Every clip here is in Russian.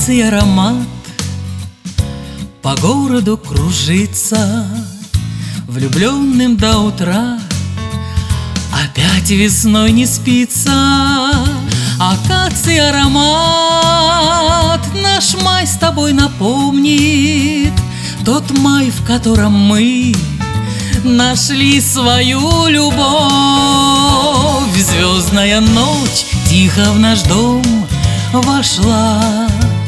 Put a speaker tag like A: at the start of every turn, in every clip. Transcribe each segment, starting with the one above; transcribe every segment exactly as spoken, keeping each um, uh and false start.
A: акации аромат по городу кружится, влюбленным до утра опять весной не спится. Акации аромат наш май с тобой напомнит, тот май, в котором мы нашли свою любовь. Звездная ночь тихо в наш дом вошла,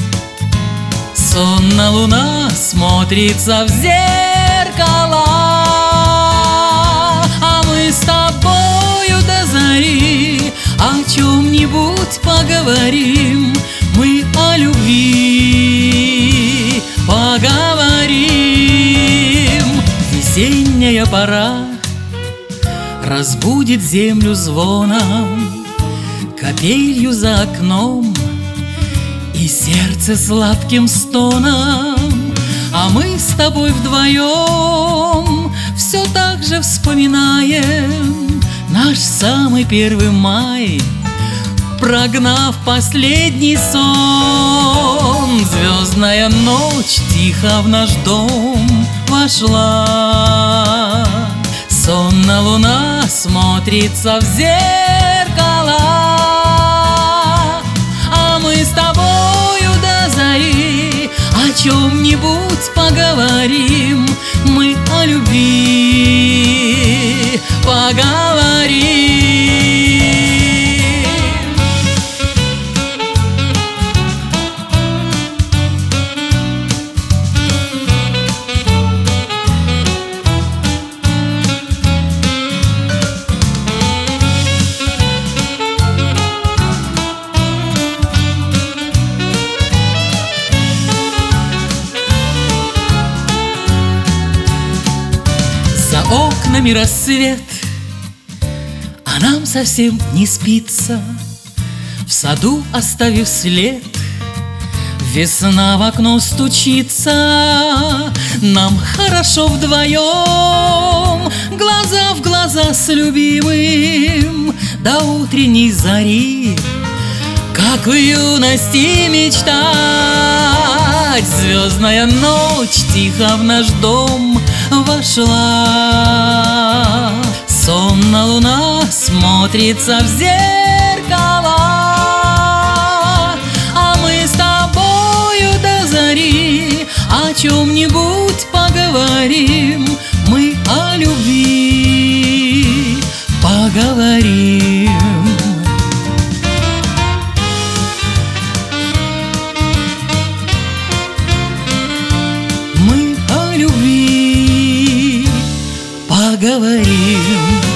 A: сонна луна смотрится в зеркало, а мы с тобою до зари о чем-нибудь поговорим, мы о любви поговорим. Весенняя пора разбудит землю звоном, капелью за окном и сердце сладким стоном, а мы с тобой вдвоем все так же вспоминаем наш самый первый май, прогнав последний сон. Звездная ночь тихо в наш дом вошла, сонна луна смотрится в зеркало, а мы с тобою до зари о чем-нибудь поговорим, мы о любви поговорим. За окнами рассвет, а нам совсем не спится. В саду оставив след, весна в окно стучится. Нам хорошо вдвоем, глаза в глаза с любимым, до утренней зари, как в юности мечтать. Звездная ночь тихо в наш дом вошла, сонна луна смотрится в зеркало, а мы с тобою до зари о чем-нибудь поговорим, мы о любви поговорим. Мы о любви поговорим.